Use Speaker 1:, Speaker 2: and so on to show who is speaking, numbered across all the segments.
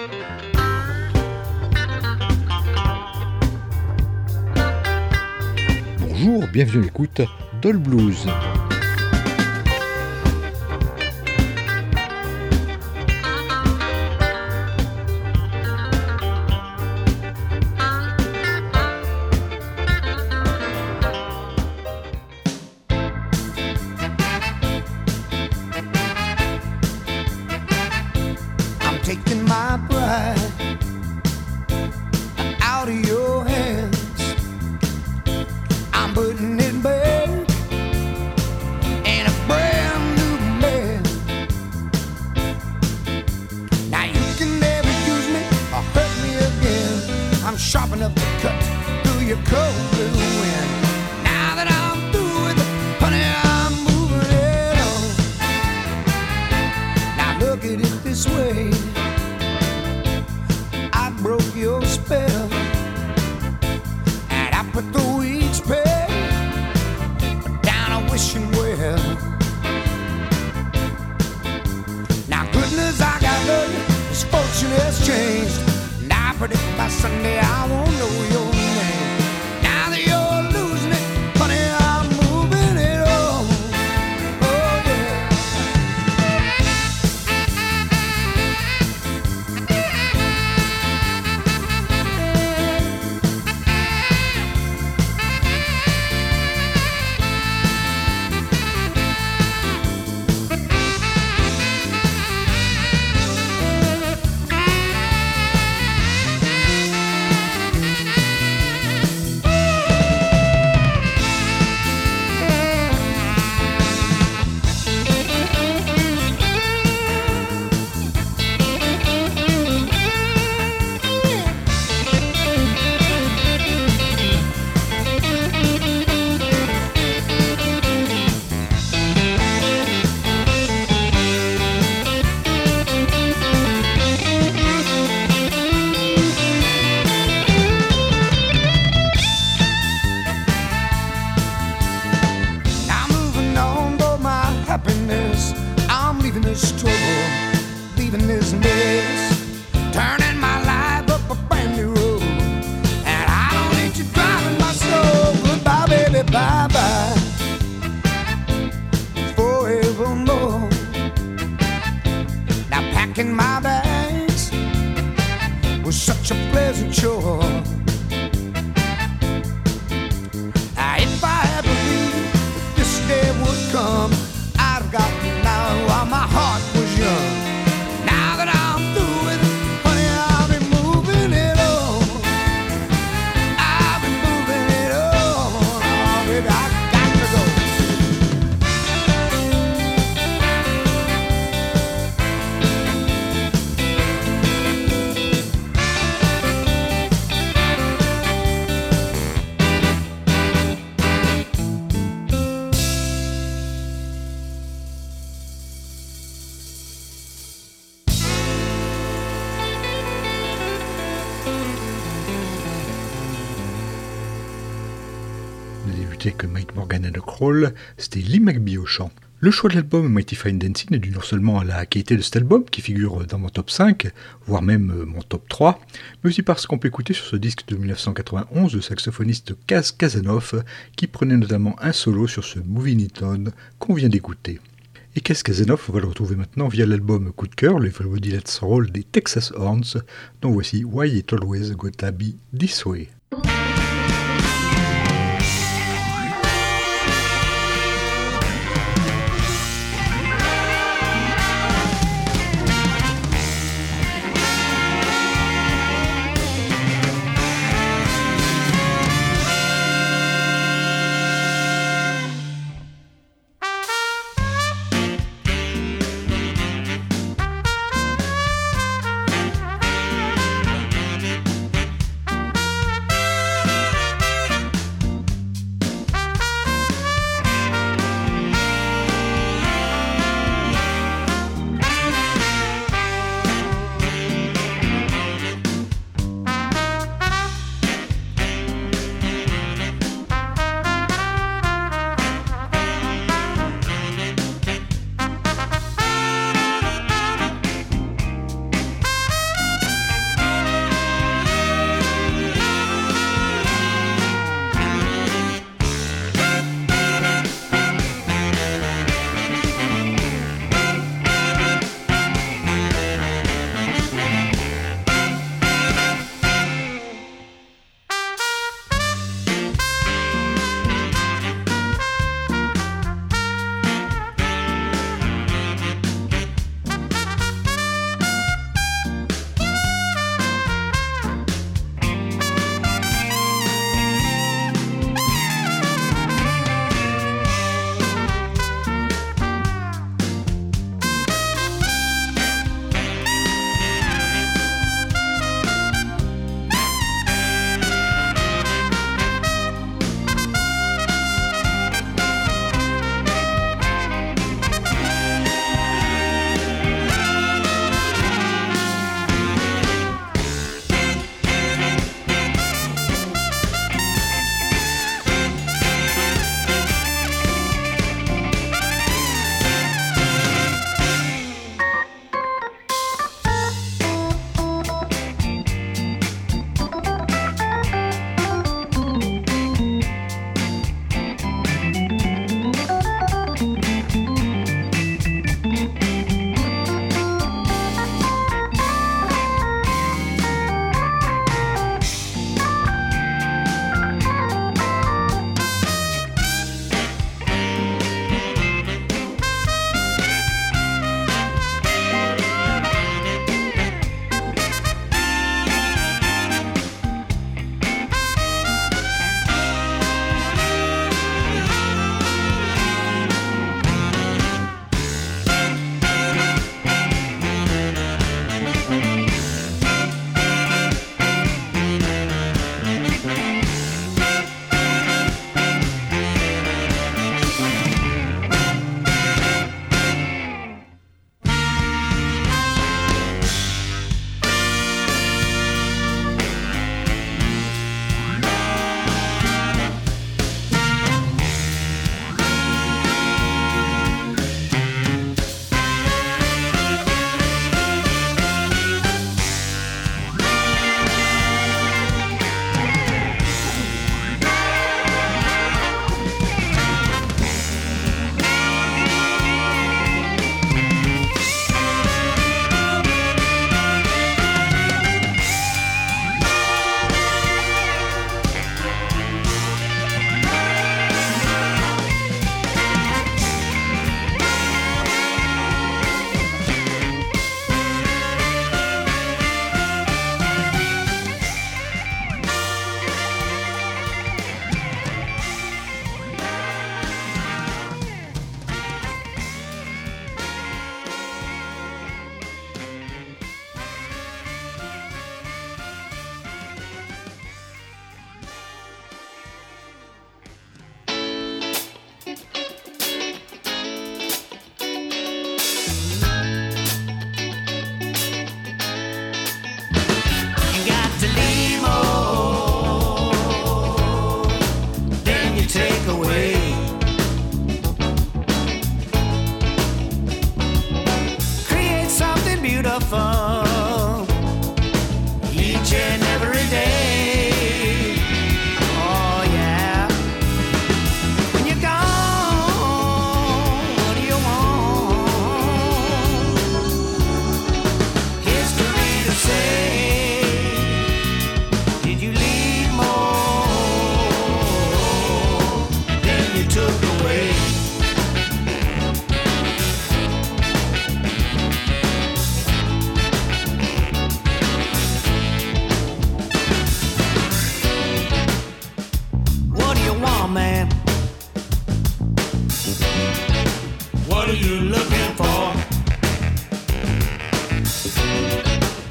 Speaker 1: Bonjour, bienvenue à l'écoute d'All Blues.
Speaker 2: Taking my pride out of your hands, I'm putting it back in a brand new man. Now you can never use me or hurt me again. I'm sharp enough to cut through your cold blue wind. Now that I'm through with it, honey, I'm moving it on. Now look at it this way, broke your spell, and I put the week's pay down a wishing well. Now goodness, I got lucky, this fortune has changed, and I predict by Sunday I won't know your name. Now that you're losing it, honey, I'm moving it on. Oh yeah. I'm leaving this trouble, leaving this mess, turning my life up a brand new road. And I don't need you driving my soul. Goodbye, baby, bye-bye, forevermore. Now packing my bags was such a pleasant chore. If I had believed that this day would come, I've gotten now while my heart was young. Now that I'm through with it, honey, I'll be moving it on. I'll be moving it on. Oh, baby, I got to go.
Speaker 1: Que Mike Morgan et The Crawl, c'était Lee McBee au chant. Le choix de l'album Mighty Fine Dancing est dû non seulement à la qualité de cet album, qui figure dans mon top 5, voire même mon top 3, mais aussi parce qu'on peut écouter sur ce disque de 1991 le saxophoniste Kaz Kazanov, qui prenait notamment un solo sur ce Moving It On qu'on vient d'écouter. Et Kaz Kazanov, on va le retrouver maintenant via l'album Coup de cœur, le Everybody Let's Roll des Texas Horns, dont voici Why It Always Gotta Be This Way.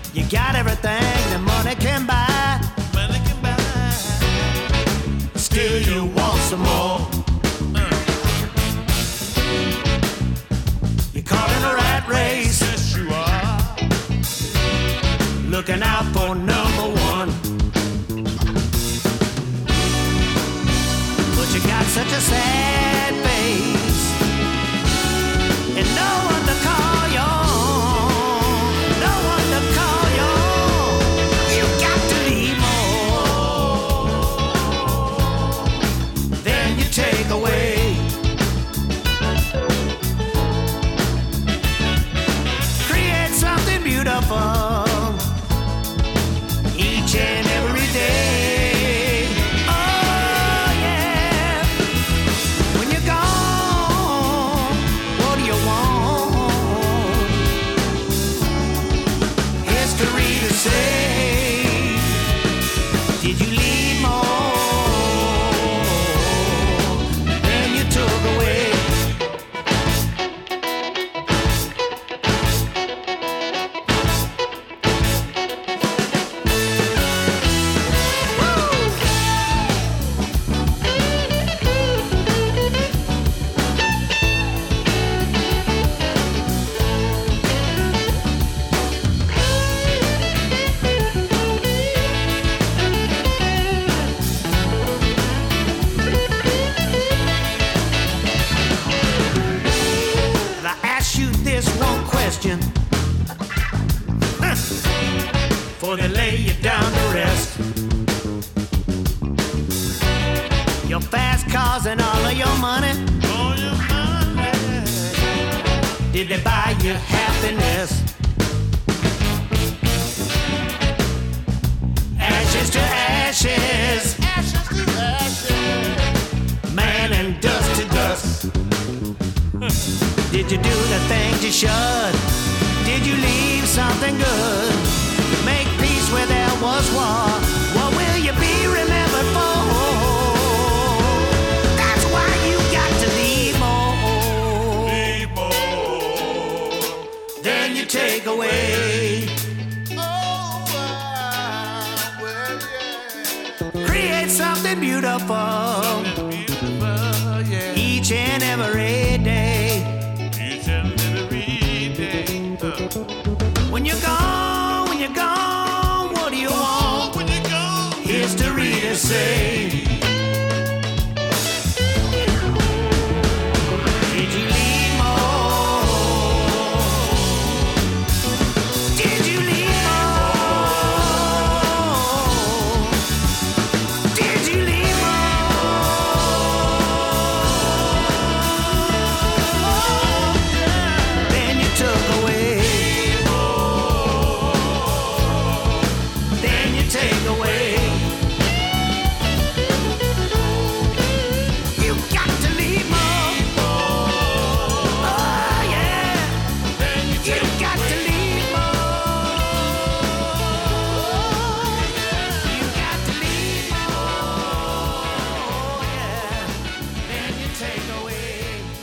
Speaker 2: You got everything that money can buy. Money can buy. Still you want some more. You're caught in a rat race. Yes, you are. Looking out for number one. But you got such a sad face and no one to call your own. No one to call your own. You got to leave more than you take away. Create something beautiful each and every day. Oh yeah. When you're gone, what do you want? History to say. Did you leave more than you took away? Before they lay you down to rest. Your fast cars and all of your money. All your money. Did they buy you happiness? Ashes to ashes. Ashes to ashes. Man and dust to dust. Did you do the things you should? Did you leave something good? Make peace where there was war. What will you be remembered for? That's why you got to leave more. Leave more than you take away. Oh, well, yeah. Create something beautiful, yeah. Each and every day. Each and every day. When you're gone, when you're gone, what do you want? When you're gone, history to say. Did you leave more? Did you leave more? Did you leave more? Then you took away. Take away. You got to leave more. Oh yeah. You got to leave more. You got to leave more. Yeah. Then you take away.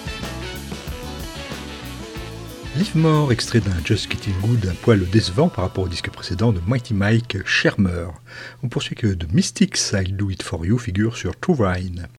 Speaker 1: Leave More, extrait d'un Just Getting Good un poil décevant par rapport au disque précédent de Mighty Mike, Shermer. On poursuit que The Mystics, I'll Do It For You figure sur True Vine.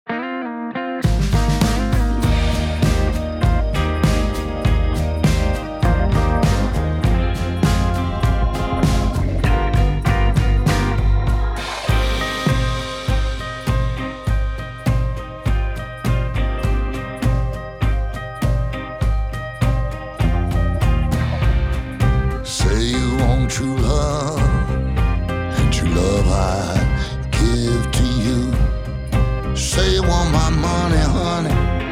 Speaker 3: True love, and true love I give to you. Say you want my money, honey.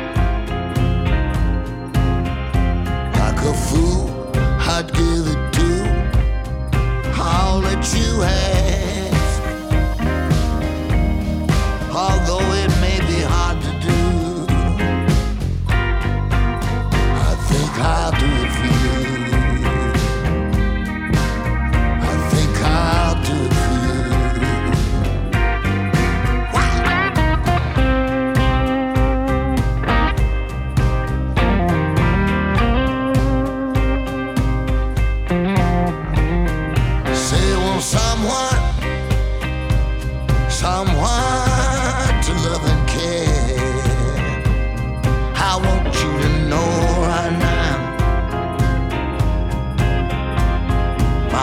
Speaker 3: Like a fool, I'd give it to. I'll let you ask, although it may be hard to do. I think I'll do it for you.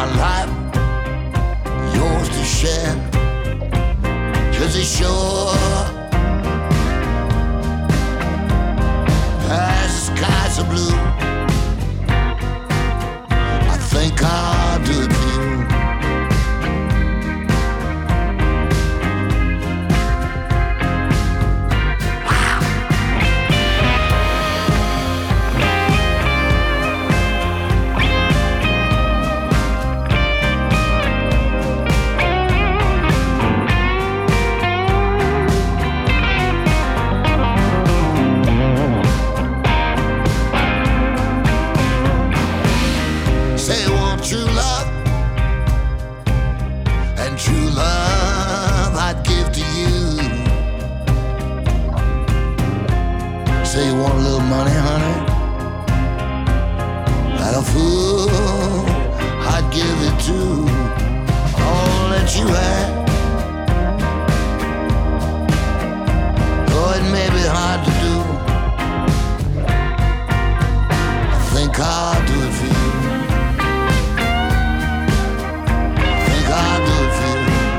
Speaker 3: my life, yours to share. 'Cause it's sure as the skies are blue, I think I'll do it for you. Say you want a little money, honey, like a fool, I'd give it to all that you had. Though it may be hard to do, I think I'll do it for you. I think I'll do it for you.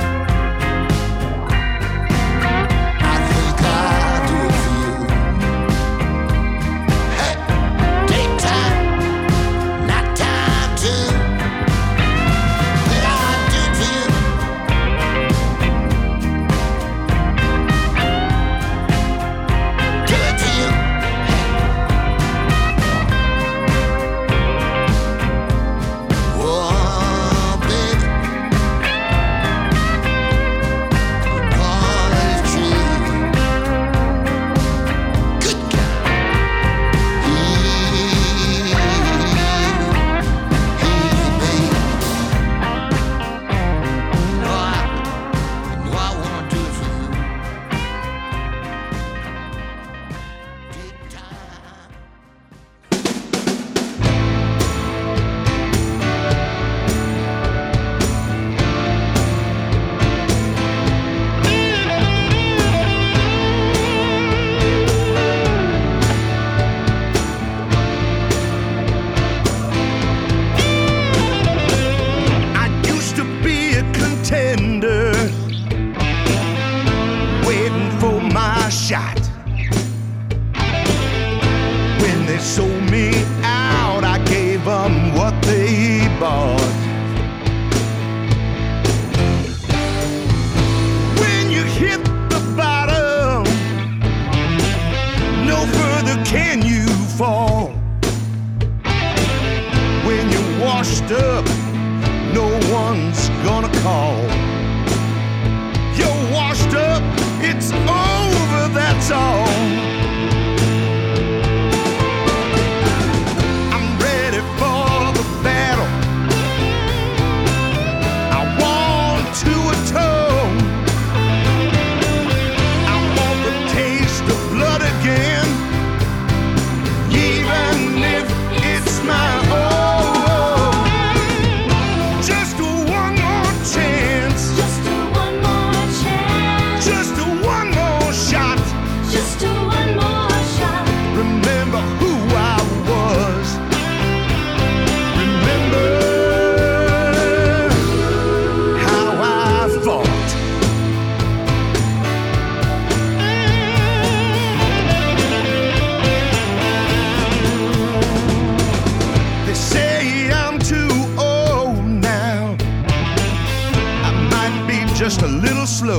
Speaker 2: Just a little slow,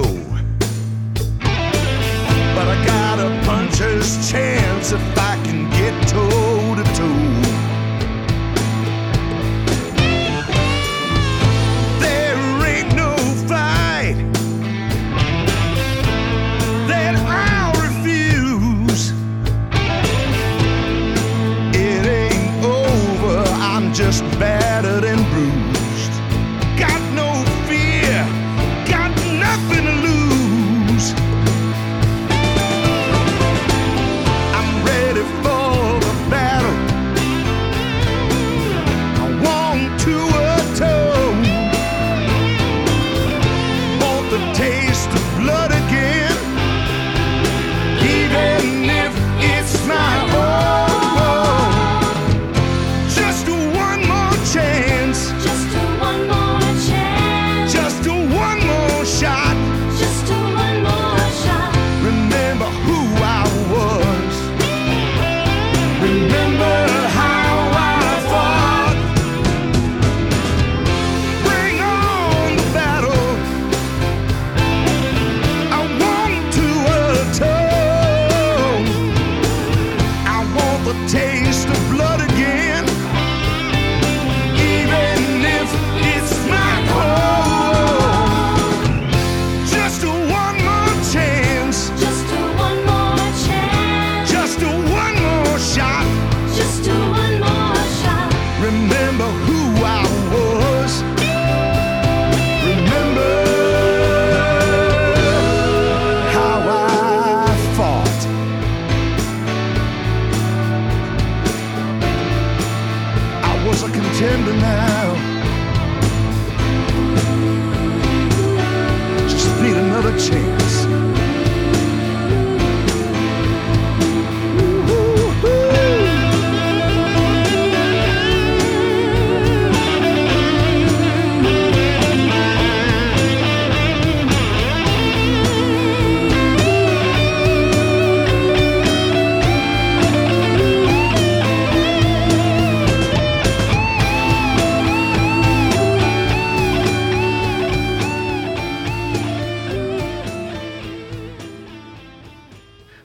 Speaker 2: but I got a puncher's chance if I can get toe to toe. There ain't no fight that I'll refuse. It ain't over, I'm just battered and bruised. Got no fear, got nothing to lose.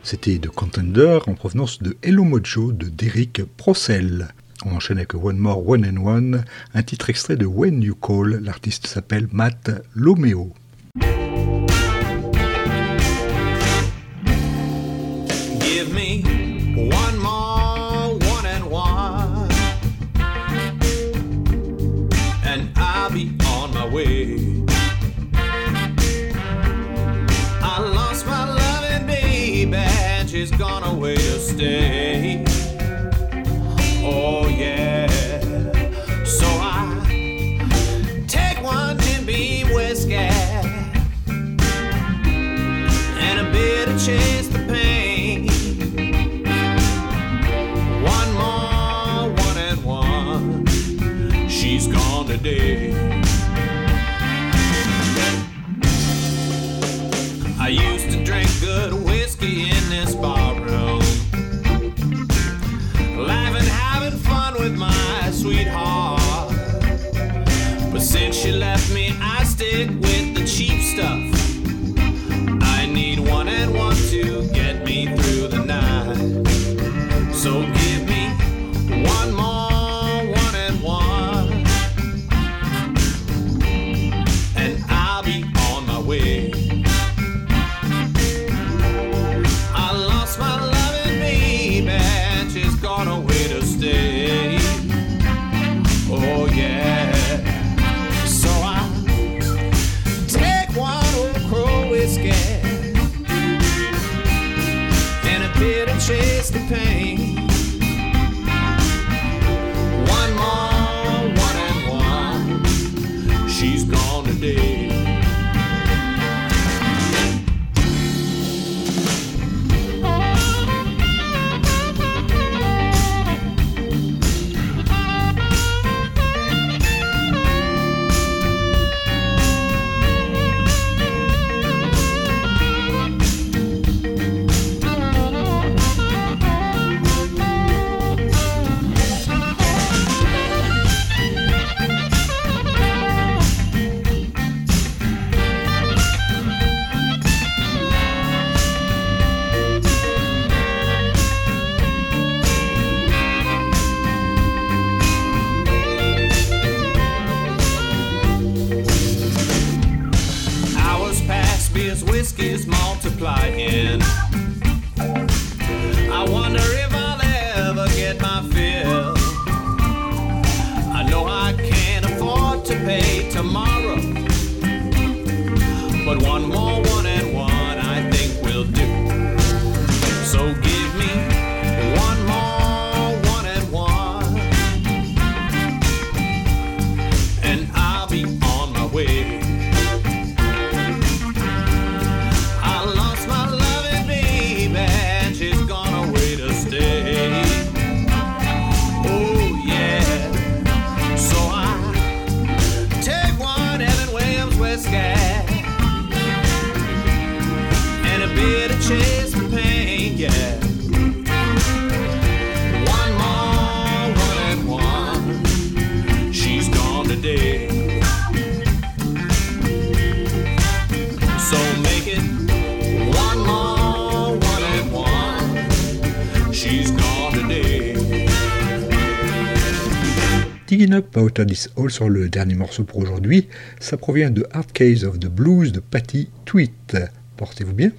Speaker 1: C'était de Contender en provenance de Hello Mojo de Derek Procell. On enchaîne avec One More One and One, un titre extrait de When You Call. L'artiste s'appelle Matt Lomeo.
Speaker 4: Give me one more one and one, and I'll be on my way. I lost my loving baby, and she's gone away to stay. Oh yeah, so I take one Jim Beam whiskey and a bit of chase the pain. One more one and one, she's gone today. I used to drink good whiskey in this bar room, laughing, having fun with my sweetheart. But since she left me, I stick with the cheap stuff. I need one and one to get me through the night. So give me one more one and one, and I'll be on my way. I lost my loving baby, and she's gone away to stay. Oh yeah, so I take one Old Crow whiskey and a bit of chase the pain. One more one and one, she's gone today. Whiskey's multiplying. I wonder if I'll ever get my fill. I know I can't afford to pay tomorrow, but one more one and one I think will do. So give me one more one and one, and I'll be on my way. Chase the pain, yeah. One more one and one, she's gone today. So make it one more one and one, she's gone today.
Speaker 1: Digging Up Out of This Hole sur le dernier morceau pour aujourd'hui, ça provient de Hard Case of the Blues de Patty Tweet. Portez-vous bien.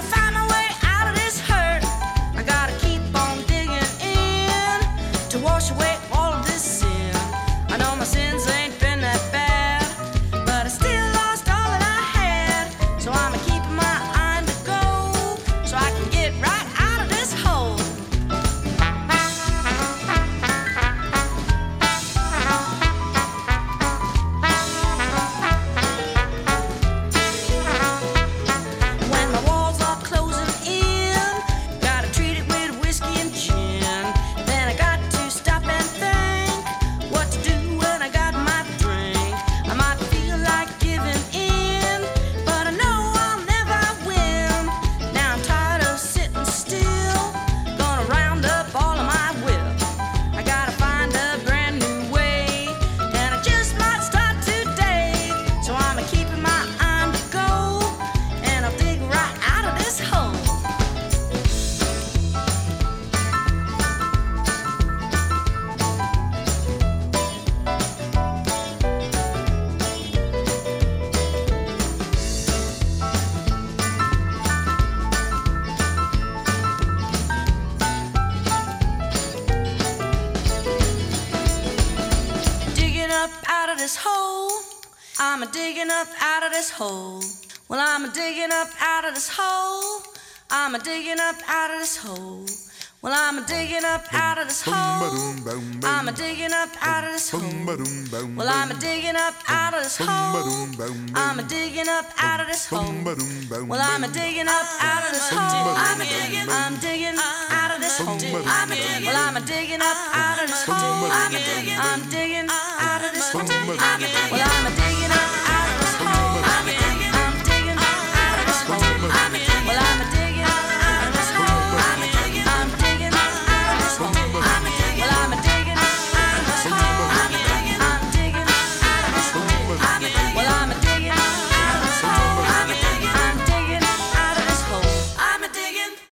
Speaker 5: Wash I'm a digging up out of this hole. Well, I'm a digging up out of this hole. I'm a digging up out of this hole. Well, I'm a digging up out of this hole. I'm a digging up out of this hole. Well, I'm a digging up out of this hole. I'm a digging up out of this hole. Well, I'm a digging up out of this hole. I'm digging out of this hole. Well, I'm a digging up out of this hole. I'm digging out of this hole. Well, I'm a